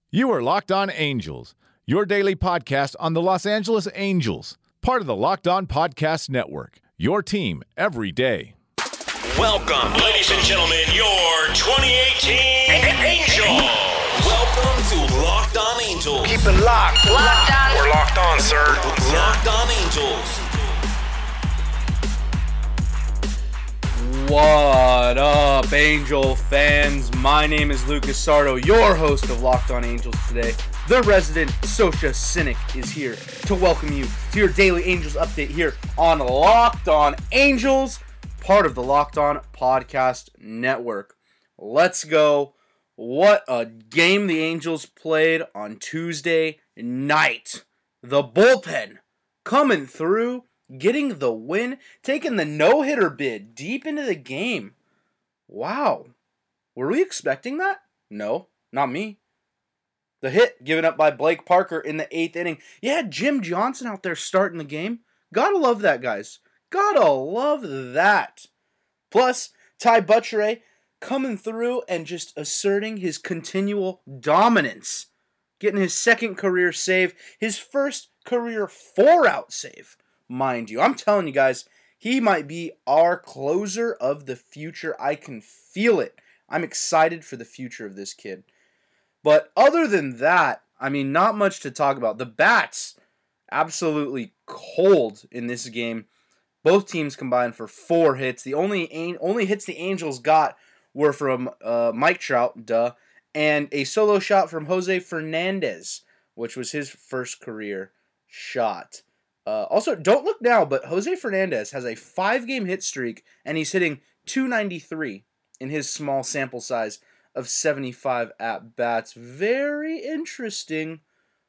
You are Locked On Angels, your daily podcast on the Los Angeles Angels, part of the Locked On Podcast Network, your team every day. Welcome, ladies and gentlemen, your 2018 Angels. Welcome to Locked On Angels. Keep it locked. Locked on. We're locked on, sir. Locked On Angels. What up, Angel fans? My name is Lucas Sardo, your host of Locked On Angels today. The resident Socia Cynic is here to welcome you to your daily Angels update here on Locked On Angels, part of the Locked On Podcast Network. Let's go. What a game the Angels played on Tuesday night. The bullpen coming through, getting the win, taking the no-hitter bid deep into the game. Wow. Were we expecting that? No, not me. The hit given up by Blake Parker in the 8th inning. You had Jim Johnson out there starting the game. Gotta love that, guys. Gotta love that. Plus, Ty Buttrey coming through and just asserting his continual dominance. Getting his second career save, his first career 4-out save. Mind you, I'm telling you guys, he might be our closer of the future. I can feel it. I'm excited for the future of this kid. But other than that, I mean, not much to talk about. The bats, absolutely cold in this game. Both teams combined for 4 hits. The only hits the Angels got were from Mike Trout, and a solo shot from Jose Fernandez, which was his first career shot. Also, don't look now, but Jose Fernandez has a 5-game hit streak, and he's hitting .293 in his small sample size of 75 at-bats. Very interesting.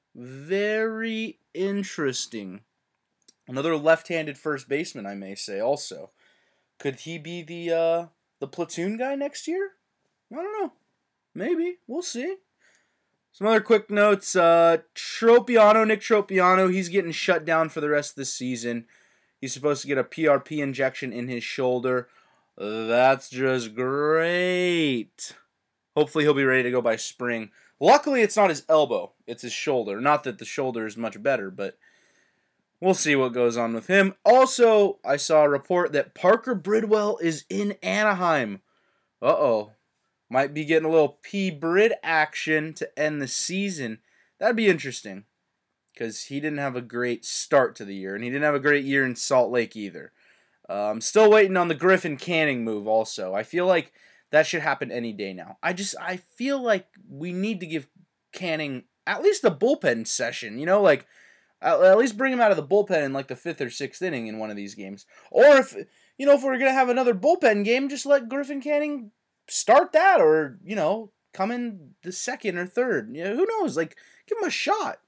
Very interesting. Another left-handed first baseman, I may say, also. Could he be the platoon guy next year? I don't know. Maybe. We'll see. Some other quick notes. Nick Tropiano, he's getting shut down for the rest of the season. He's supposed to get a PRP injection in his shoulder. That's just great. Hopefully he'll be ready to go by spring. Luckily, it's not his elbow. It's his shoulder. Not that the shoulder is much better, but we'll see what goes on with him. Also, I saw a report that Parker Bridwell is in Anaheim. Uh-oh. Might be getting a little P-Brid action to end the season. That'd be interesting, because he didn't have a great start to the year, and he didn't have a great year in Salt Lake either. I'm still waiting on the Griffin Canning move also. I feel like that should happen any day now. I feel like we need to give Canning at least a bullpen session, like at least bring him out of the bullpen in like the 5th or 6th inning in one of these games. Or if we're going to have another bullpen game, just let Griffin Canning start that, or, come in the 2nd or 3rd. Who knows? Give him a shot,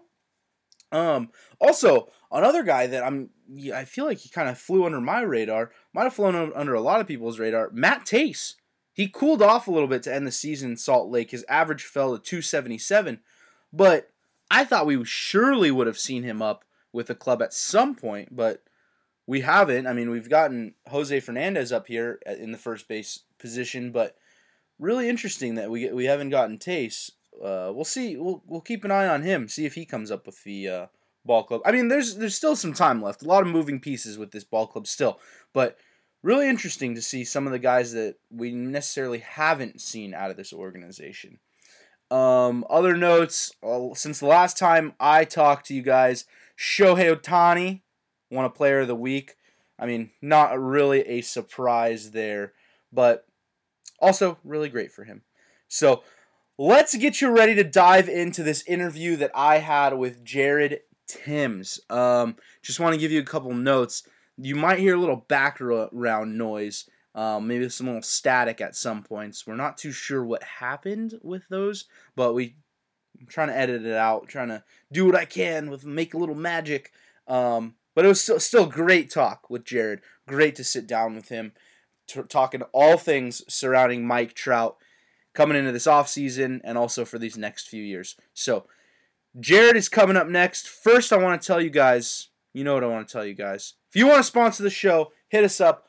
Also, another guy that I feel like he kind of flew under my radar, might have flown under a lot of people's radar, Matt Tace. He cooled off a little bit to end the season in Salt Lake. His average fell to .277, but I thought we surely would have seen him up with the club at some point, but we haven't. I mean, we've gotten Jose Fernandez up here in the first base position, but really interesting that we haven't gotten Tace. We'll see. We'll keep an eye on him, see if he comes up with the ball club. I mean, there's still some time left. A lot of moving pieces with this ball club still, but really interesting to see some of the guys that we necessarily haven't seen out of this organization. Other notes, since the last time I talked to you guys, Shohei Ohtani won a Player of the Week. I mean, not really a surprise there, but also really great for him. So let's get you ready to dive into this interview that I had with Jared Timms. Just want to give you a couple notes. You might hear a little background noise, maybe some little static at some points. We're not too sure what happened with those, but I'm trying to edit it out, trying to do what I can with make a little magic. But it was still great talk with Jared. Great to sit down with him, talking all things surrounding Mike Trout coming into this offseason and also for these next few years. So Jared is coming up next. First, I want to tell you guys, you know what I want to tell you guys. If you want to sponsor the show, hit us up,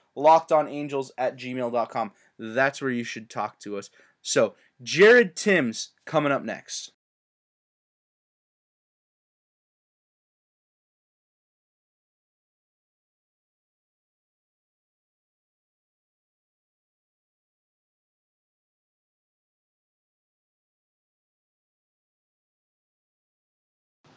lockedonangels@gmail.com. That's where you should talk to us. So, Jared Timms coming up next.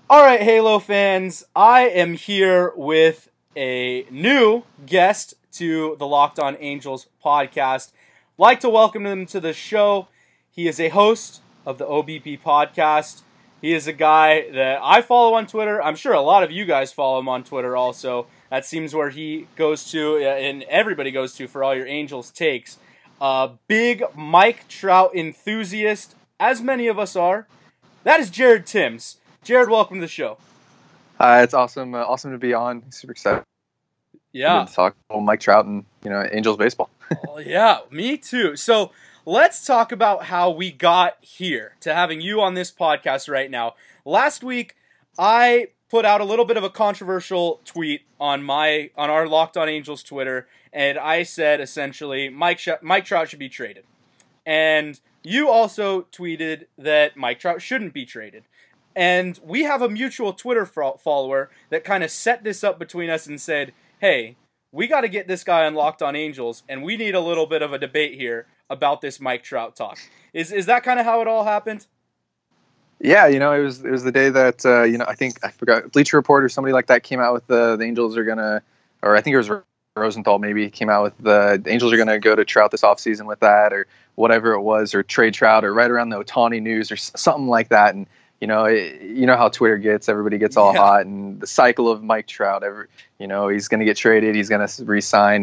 All right, Halo fans, I am here with a new guest to the Locked On Angels podcast. Like to welcome him to the show. He is a host of the OBP podcast. He is a guy that I follow on Twitter. I'm sure a lot of you guys follow him on Twitter also. That seems where he goes to, and everybody goes to for all your Angels takes. Big Mike Trout enthusiast, as many of us are. That is Jared Timms. Jared, welcome to the show. It's awesome. Awesome to be on. Super excited. Yeah. To talk about Mike Trout and Angels baseball. Oh, yeah, me too. So let's talk about how we got here to having you on this podcast right now. Last week, I put out a little bit of a controversial tweet on our Locked On Angels Twitter, and I said essentially Mike Trout should be traded. And you also tweeted that Mike Trout shouldn't be traded. And we have a mutual Twitter follower that kind of set this up between us and said, hey, we got to get this guy on Locked On Angels, and we need a little bit of a debate here about this Mike Trout talk. Is that kind of how it all happened? Yeah, it was the day that I forgot, Bleacher Report or somebody like that came out with the Angels are gonna, or I think it was Rosenthal maybe came out with the Angels are gonna go to Trout this offseason with that or whatever it was, or trade Trout, or right around the Ohtani news or something like that. And you know how Twitter gets. Everybody gets all hot, and the cycle of Mike Trout. He's going to get traded. He's going to re-sign.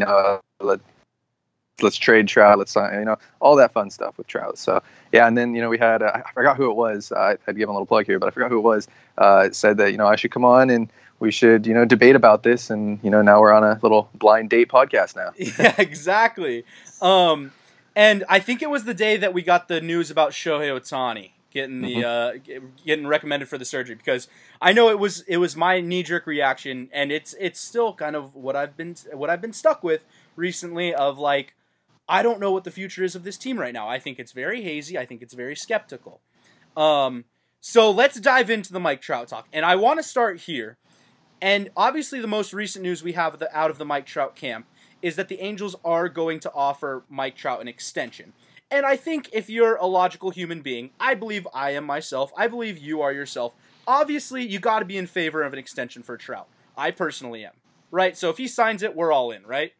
Let's trade Trout. Let's sign. All that fun stuff with Trout. So yeah, and then we had I forgot who it was. I'd give him a little plug here, but I forgot who it was. Said that I should come on and we should debate about this. And now we're on a little blind date podcast now. Yeah, exactly. And I think it was the day that we got the news about Shohei Ohtani getting the getting recommended for the surgery, because I know it was my knee-jerk reaction, and it's still kind of what I've been stuck with recently of like, I don't know what the future is of this team right now. I think it's very hazy. I think it's very skeptical. So let's dive into the Mike Trout talk, and I want to start here. And obviously, the most recent news we have out of the Mike Trout camp is that the Angels are going to offer Mike Trout an extension. And I think if you're a logical human being, I believe I am myself, I believe you are yourself, obviously you got to be in favor of an extension for Trout. I personally am, right? So if he signs it, we're all in, right?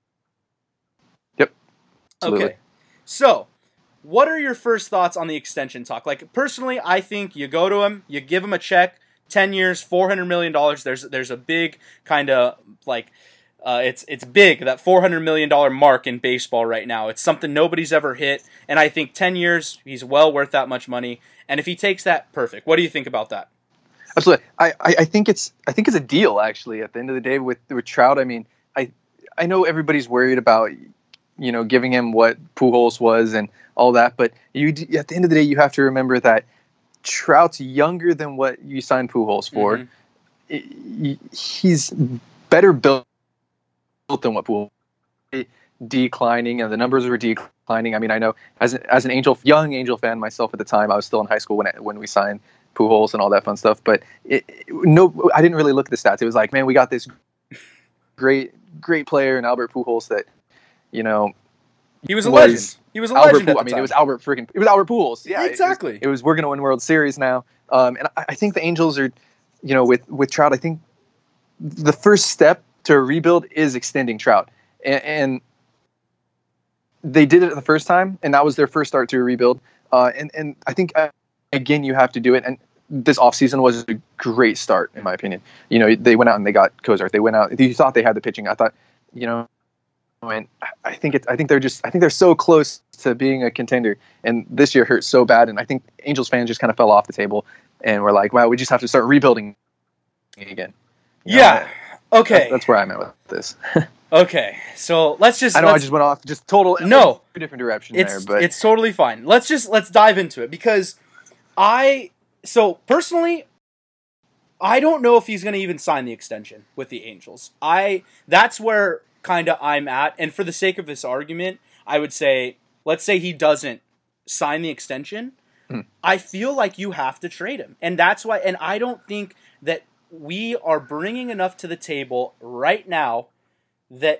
Yep. Absolutely. Okay. So, what are your first thoughts on the extension talk? Like, personally, I think you go to him, you give him a check, 10 years, $400 million. There's a big kind of like... It's big, that $400 million mark in baseball right now. It's something nobody's ever hit, and I think 10 years, he's well worth that much money. And if he takes that, perfect. What do you think about that? Absolutely. I think it's a deal, actually, at the end of the day with Trout. I mean, I know everybody's worried about, giving him what Pujols was and all that, but at the end of the day, you have to remember that Trout's younger than what you signed Pujols for. Mm-hmm. He's better built than what Pujols declining, and the numbers were declining. I mean, I know as an young Angel fan myself at the time, I was still in high school when we signed Pujols and all that fun stuff. But I didn't really look at the stats. It was like, man, we got this great player in Albert Pujols that he was a legend. He was a legend. It was Albert Pujols. Yeah, exactly. It was we're going to win World Series now. And I think the Angels are, with Trout. I think the first step to a rebuild is extending Trout, and they did it the first time, and that was their first start to a rebuild. And I think again you have to do it. And this offseason was a great start in my opinion. They went out and they got Cozart. They went out. You thought they had the pitching. I thought, and I think they're so close to being a contender. And this year hurt so bad, and I think Angels fans just kind of fell off the table, and we're like, wow, we just have to start rebuilding again. Yeah. Okay. That's where I'm at with this. Okay, so I just went off just total different direction there, but it's totally fine. Let's dive into it, because personally, I don't know if he's going to even sign the extension with the Angels. That's where kind of I'm at, and for the sake of this argument, I would say, let's say he doesn't sign the extension. I feel like you have to trade him, and that's why. And I don't think that we are bringing enough to the table right now that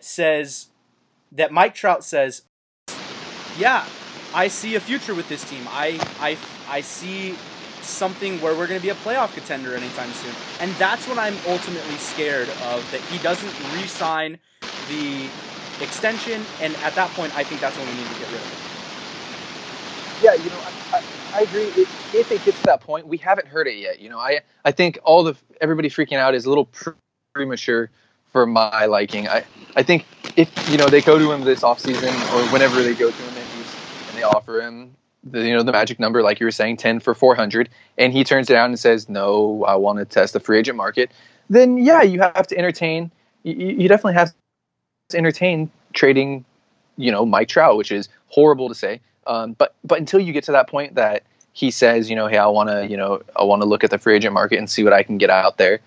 Mike Trout says, yeah, I see a future with this team. I see something where we're going to be a playoff contender anytime soon. And that's what I'm ultimately scared of, that he doesn't re-sign the extension, and at that point, I think that's when we need to get rid of him. Yeah, I agree. If it gets to that point, we haven't heard it yet. I think everybody freaking out is a little premature for my liking. I think if they go to him this offseason or whenever they go to him and they offer him the magic number, like you were saying, 10 for 400, and he turns it down and says, no, I want to test the free agent market, then yeah, you have to entertain. You definitely have to entertain trading, Mike Trout, which is horrible to say. But until you get to that point that he says, hey, I want to look at the free agent market and see what I can get out there,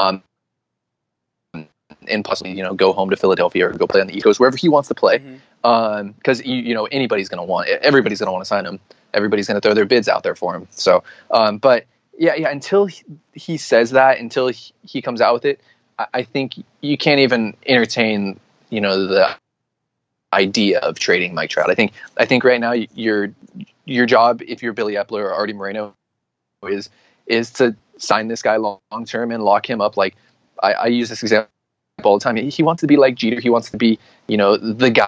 and possibly, go home to Philadelphia or go play on the East Coast, wherever he wants to play. Because everybody's going to want to sign him. Everybody's going to throw their bids out there for him. So, but yeah. Until he says that, until he comes out with it, I think you can't even entertain, the idea of trading Mike Trout. I think right now your job, if you're Billy Epler or Artie Moreno, is to sign this guy long term and lock him up. Like I use this example all the time. He wants to be like Jeter. He wants to be, the guy.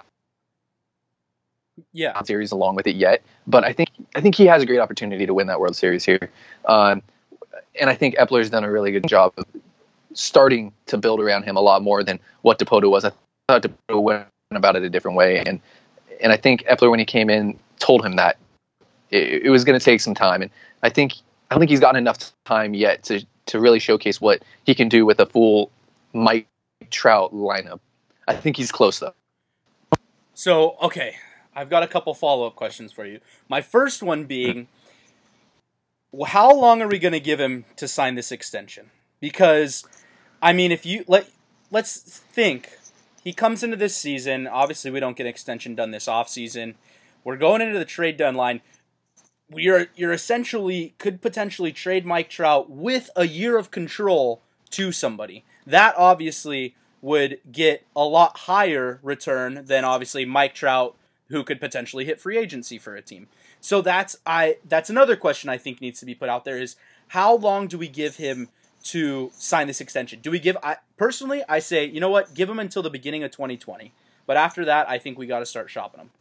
Yeah. Series along with it yet, but I think he has a great opportunity to win that World Series here. And I think Epler's done a really good job of starting to build around him a lot more than what Dipoto was. I thought Dipoto went about it a different way, and I think Epler, when he came in, told him that it was going to take some time, and I don't think he's gotten enough time yet to really showcase what he can do with a full Mike Trout lineup. I think he's close though. So, okay, I've got a couple follow-up questions for you. My first one being, how long are we going to give him to sign this extension? Because, I mean, if you let's think, he comes into this season. Obviously, we don't get an extension done this offseason. We're going into the trade deadline. You're essentially could potentially trade Mike Trout with a year of control to somebody. That obviously would get a lot higher return than obviously Mike Trout, who could potentially hit free agency for a team. So that's another question I think needs to be put out there, is how long do we give him to sign this extension? Do we give, personally, I say, you know what, give him until the beginning of 2020. But after that, I think we got to start shopping him.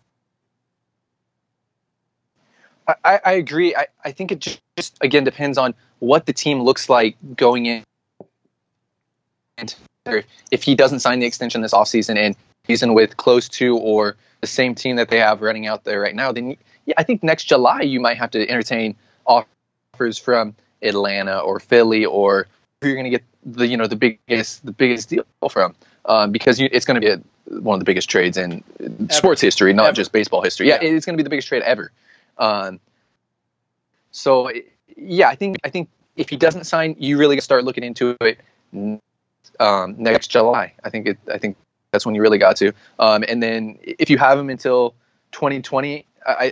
I agree. I think it just, again, depends on what the team looks like going in. And if he doesn't sign the extension this offseason and he's in with close to or the same team that they have running out there right now, then yeah, I think next July you might have to entertain offers from Atlanta or Philly, or who you're going to get the biggest deal from, because it's going to be one of the biggest trades in sports history, not just baseball history. Yeah, it's going to be the biggest trade ever. So yeah, I think if he doesn't sign, you really start looking into it next July. I think that's when you really got to. And then if you have him until 2020, I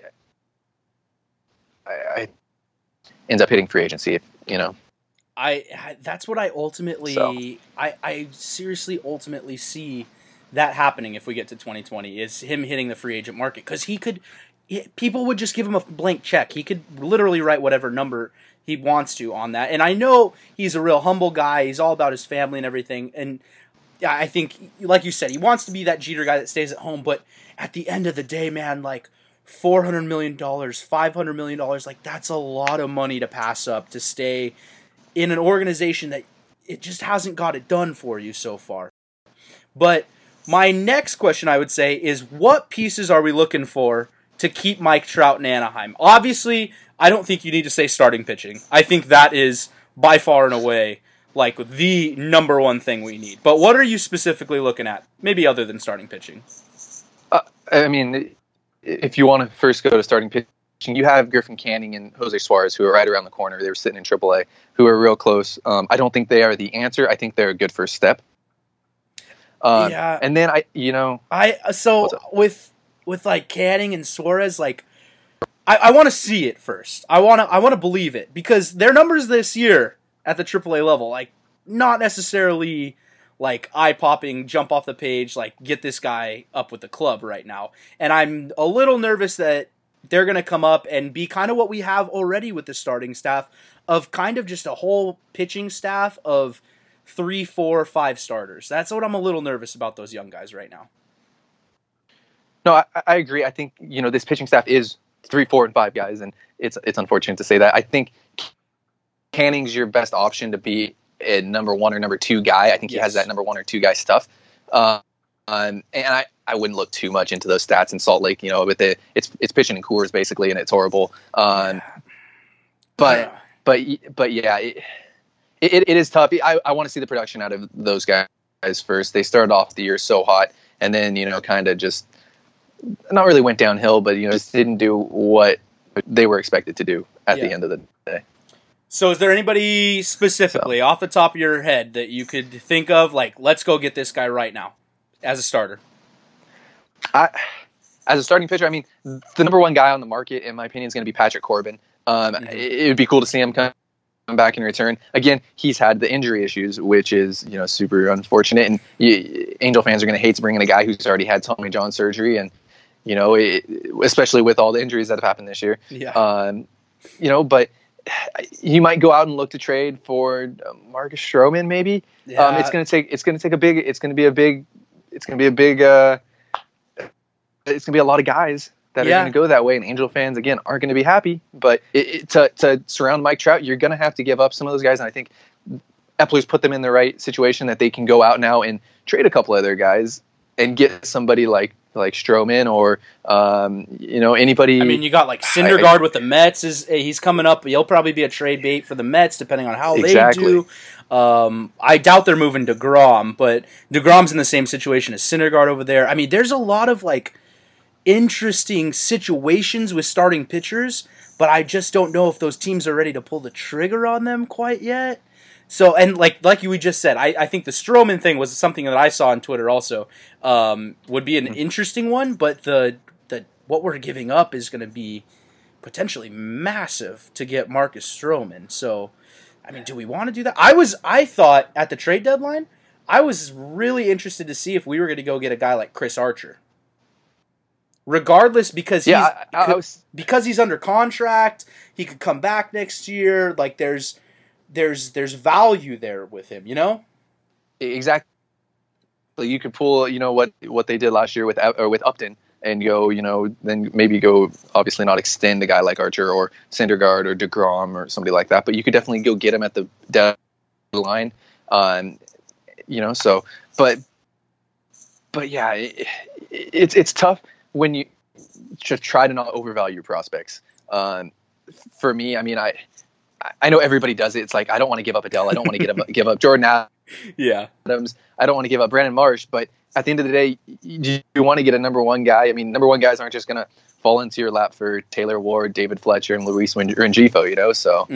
ends up hitting free agency. That's what I ultimately, I seriously ultimately see that happening if we get to 2020, is him hitting the free agent market, because people would just give him a blank check. He could literally write whatever number he wants to on that. And I know he's a real humble guy. He's all about his family and everything. And I think, like you said, he wants to be that Jeter guy that stays at home. But at the end of the day, man, like $400 million, $500 million, like that's a lot of money to pass up to stay in an organization that it just hasn't got it done for you so far. But my next question, I would say, is what pieces are we looking for to keep Mike Trout in Anaheim? Obviously, I don't think you need to say starting pitching. I think that is by far and away like the number one thing we need. But what are you specifically looking at? Maybe other than starting pitching. I mean, if you want to first go to starting pitching, you have Griffin Canning and Jose Suarez, who are right around the corner. They were sitting in AAA, who are real close. I don't think they are the answer. I think they're a good first step. Yeah. And then with like Canning and Suarez, like I want to see it first. I want to believe it, because their numbers this year at the AAA level, like not necessarily like eye-popping, jump off the page, like get this guy up with the club right now. And I'm a little nervous that they're going to come up and be kind of what we have already with the starting staff of kind of just a whole pitching staff of 3, 4, 5 starters. That's what I'm a little nervous about those young guys right now. No, I agree. I think, this pitching staff is 3, 4, and 5 guys, and it's unfortunate to say that. I think Canning's your best option to be a number 1 or number 2 guy. I think he has that number 1 or 2 guy stuff. And I wouldn't look too much into those stats in Salt Lake, with it's pitching in Coors basically, and it's horrible. But yeah, it is tough. I want to see the production out of those guys first. They started off the year so hot, and then, kind of just not really went downhill, but, just didn't do what they were expected to do at the end of the day. So is there anybody specifically off the top of your head that you could think of, like, let's go get this guy right now as a starter? As a starting pitcher, I mean, the number 1 guy on the market, in my opinion, is going to be Patrick Corbin. It would be cool to see him come back in return. Again, he's had the injury issues, which is, super unfortunate. And Angel fans are going to hate to bring in a guy who's already had Tommy John surgery, and especially with all the injuries that have happened this year. But you might go out and look to trade for Marcus Stroman, maybe. It's going to be a lot of guys that are going to go that way, and Angel fans, again, aren't going to be happy. But to surround Mike Trout, you're going to have to give up some of those guys, and I think Epler's put them in the right situation that they can go out now and trade a couple other guys and get somebody like Stroman or anybody. I mean, you got like Syndergaard with the Mets. He's coming up. He'll probably be a trade bait for the Mets, depending on how they do. I doubt they're moving DeGrom, but DeGrom's in the same situation as Syndergaard over there. I mean, there's a lot of interesting situations with starting pitchers, but I just don't know if those teams are ready to pull the trigger on them quite yet. So, and like we just said, I think the Stroman thing was something that I saw on Twitter also, would be an interesting one, but the what we're giving up is going to be potentially massive to get Marcus Stroman. So, I mean, do we want to do that? I thought at the trade deadline, I was really interested to see if we were going to go get a guy like Chris Archer. Regardless, because because he's under contract, he could come back next year. Like there's value there with him, Exactly. You could pull, what they did last year with Upton and go, then maybe go, obviously not extend a guy like Archer or Syndergaard or DeGrom or somebody like that, but you could definitely go get him at the deadline. So, but yeah, it's tough when you just try to not overvalue your prospects. For me, I mean, I know everybody does it. It's like, I don't want to give up Adele. I don't want to give up Jordan Adams. I don't want to give up Brandon Marsh. But at the end of the day, you want to get a number 1 guy. I mean, number 1 guys aren't just going to fall into your lap for Taylor Ward, David Fletcher, and Luis Rengifo, So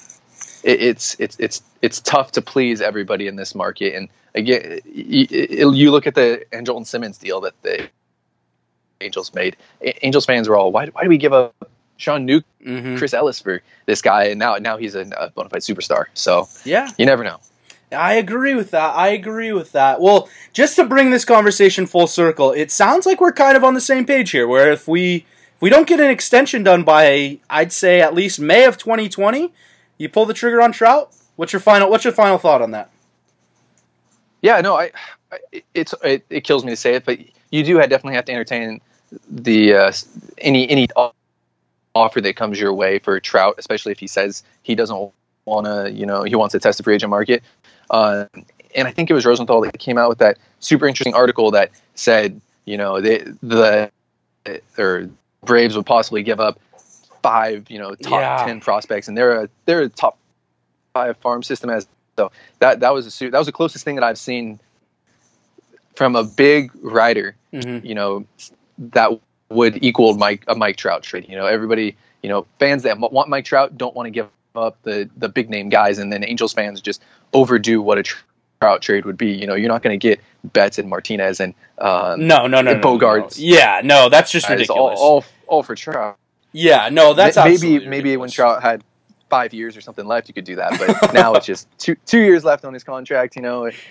it's tough to please everybody in this market. And again, you look at the Andrelton Simmons deal that the Angels made. Angels fans were all, why do we give up Sean Newt, Chris Ellis for this guy, and now he's a bona fide superstar. So you never know. I agree with that. Well, just to bring this conversation full circle, it sounds like we're kind of on the same page here. Where if we don't get an extension done by, I'd say at least May of 2020, you pull the trigger on Trout. What's your final thought on that? Yeah, no, it kills me to say it, but you do definitely have to entertain the any offer that comes your way for Trout, especially if he says he doesn't want to, he wants to test the free agent market. And I think it was Rosenthal that came out with that super interesting article that said, the Braves would possibly give up 5, top 10 prospects, and they're a top 5 farm system so that was the closest thing that I've seen from a big writer, that would equal a Mike Trout trade. Everybody, fans that want Mike Trout don't want to give up the big name guys, and then Angels fans just overdo what a Trout trade would be. You're not going to get Betts and Martinez and no, Bogarts. No. Yeah, no, that's just ridiculous. All for Trout. Yeah, no, that's maybe when Trout had 5 years or something left, you could do that, but now it's just 2 years left on his contract.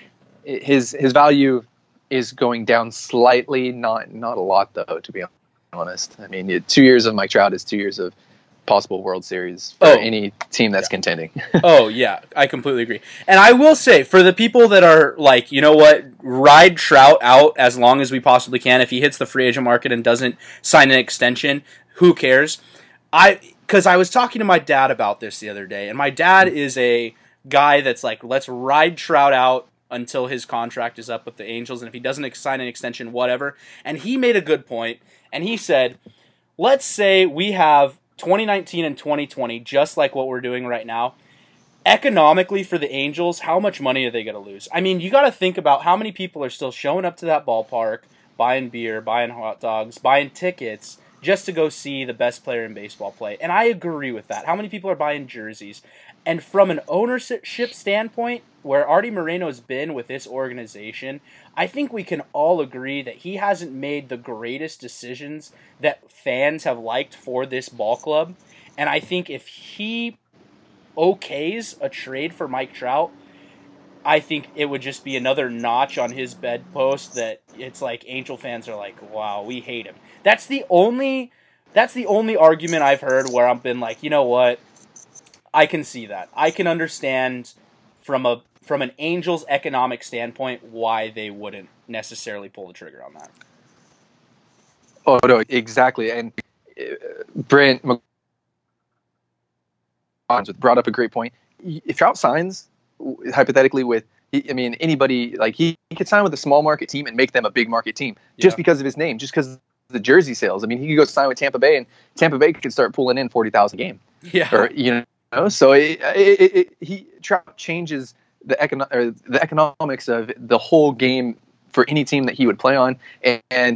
His value is going down slightly, not a lot though, to be honest. honest. I mean, 2 years of Mike Trout is 2 years of possible World Series for any team that's contending. Oh, yeah, I completely agree. And I will say, for the people that are like, you know what, ride Trout out as long as we possibly can. If he hits the free agent market and doesn't sign an extension, who cares? Because I was talking to my dad about this the other day, and my dad is a guy that's like, let's ride Trout out until his contract is up with the Angels, and if he doesn't sign an extension, whatever. And he made a good point, and he said, let's say we have 2019 and 2020, just like what we're doing right now. Economically for the Angels, how much money are they going to lose? I mean, you got to think about how many people are still showing up to that ballpark, buying beer, buying hot dogs, buying tickets, just to go see the best player in baseball play. And I agree with that. How many people are buying jerseys? And from an ownership standpoint, where Artie Moreno's been with this organization, I think we can all agree that he hasn't made the greatest decisions that fans have liked for this ball club. And I think if he okays a trade for Mike Trout, I think it would just be another notch on his bedpost that it's like Angel fans are like, wow, we hate him. That's the only argument I've heard where I've been like, you know what? I can see that. I can understand from an Angels economic standpoint why they wouldn't necessarily pull the trigger on that. Oh, no, exactly. And Brent brought up a great point. If Trout signs, hypothetically, anybody, like he could sign with a small market team and make them a big market team just because of his name, just because of the jersey sales. I mean, he could go sign with Tampa Bay, and Tampa Bay could start pulling in 40,000 a game. Yeah. Or, so Trout changes the economics of the whole game for any team that he would play on. And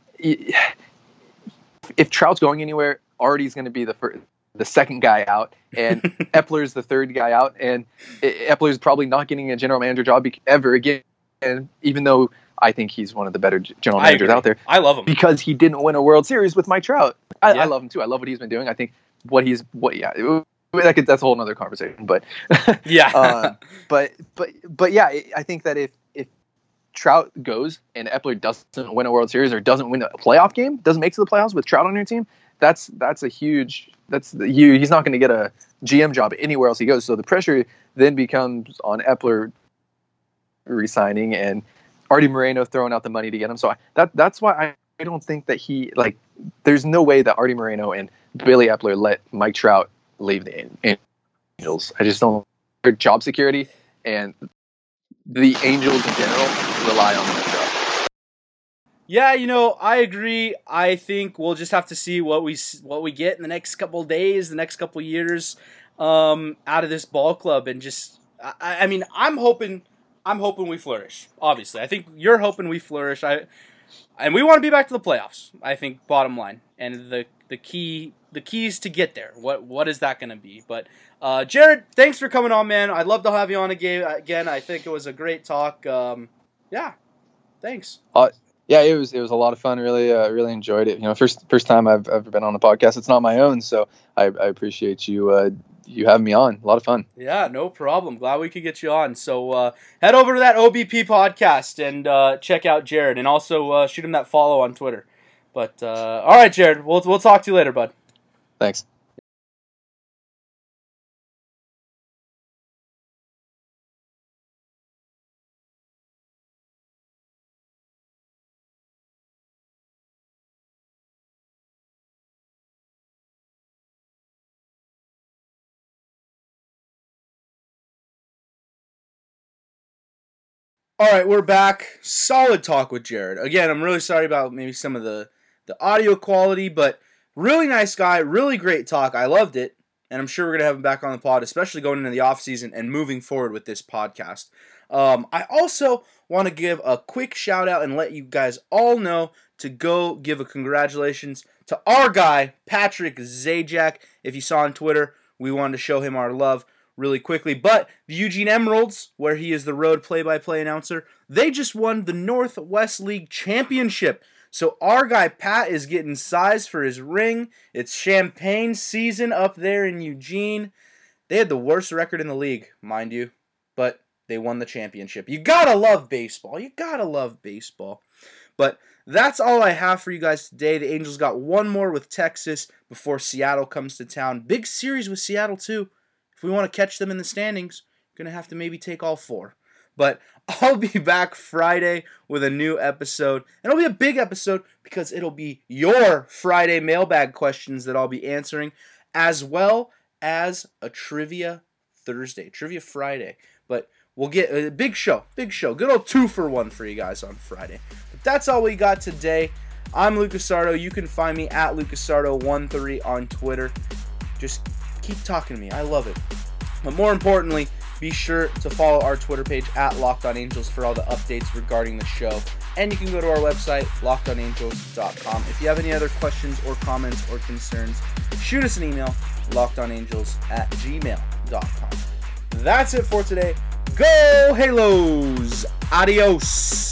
if Trout's going anywhere, Artie's going to be the second guy out, and Epler's the third guy out, and Epler's probably not getting a general manager job ever again. And even though I think he's one of the better general managers out there, I love him because he didn't win a World Series with Mike Trout. I love him too. I love what he's been doing. I think that's a whole nother conversation. But yeah, but yeah, I think that if Trout goes and Epler doesn't win a World Series or doesn't win a playoff game, doesn't make it to the playoffs with Trout on your team, he's not going to get a GM job anywhere else he goes. So the pressure then becomes on Epler resigning and Artie Moreno throwing out the money to get him. So that's why I don't think that there's no way that Artie Moreno and Billy Epler let Mike Trout leave the Angels. I just don't. Their job security and the Angels in general rely on Mike Trout. Yeah, I agree. I think we'll just have to see what we get in the next couple of days, the next couple of years, out of this ball club, and just. I mean, I'm hoping we flourish. Obviously, I think you're hoping we flourish. And we want to be back to the playoffs. I think bottom line, and the keys to get there. What is that going to be? But Jared, thanks for coming on, man. I'd love to have you on again. I think it was a great talk. Yeah, thanks. Yeah, it was a lot of fun. Really enjoyed it. First time I've ever been on a podcast. It's not my own, so I appreciate you having me on. A lot of fun. Yeah, no problem. Glad we could get you on. So head over to that OBP podcast and check out Jared, and also shoot him that follow on Twitter. But all right, Jared, we'll talk to you later, bud. Thanks. All right, we're back. Solid talk with Jared. Again, I'm really sorry about maybe some of the audio quality, but really nice guy, really great talk. I loved it, and I'm sure we're going to have him back on the pod, especially going into the offseason and moving forward with this podcast. I also want to give a quick shout-out and let you guys all know to go give a congratulations to our guy, Patrick Zajac. If you saw on Twitter, we wanted to show him our love really quickly. But the Eugene Emeralds, where he is the road play-by-play announcer, they just won the Northwest League Championship. So our guy Pat is getting sized for his ring. It's champagne season up there in Eugene. They had the worst record in the league, mind you, but they won the championship. You gotta love baseball. But that's all I have for you guys today. The Angels got one more with Texas before Seattle comes to town. Big series with Seattle, too. If we want to catch them in the standings, we're going to have to maybe take all 4. But I'll be back Friday with a new episode. And it'll be a big episode because it'll be your Friday mailbag questions that I'll be answering, as well as a Trivia Thursday, Trivia Friday. But we'll get a big show. Good old 2-for-1 for you guys on Friday. But that's all we got today. I'm Lucas Sardo. You can find me at LucasSardo13 on Twitter. Just keep talking to me. I love it. But more importantly, be sure to follow our Twitter page at Locked On Angels for all the updates regarding the show. And you can go to our website, LockedOnAngels.com. If you have any other questions or comments or concerns, shoot us an email, LockedOnAngels@gmail.com. That's it for today. Go Halos! Adios!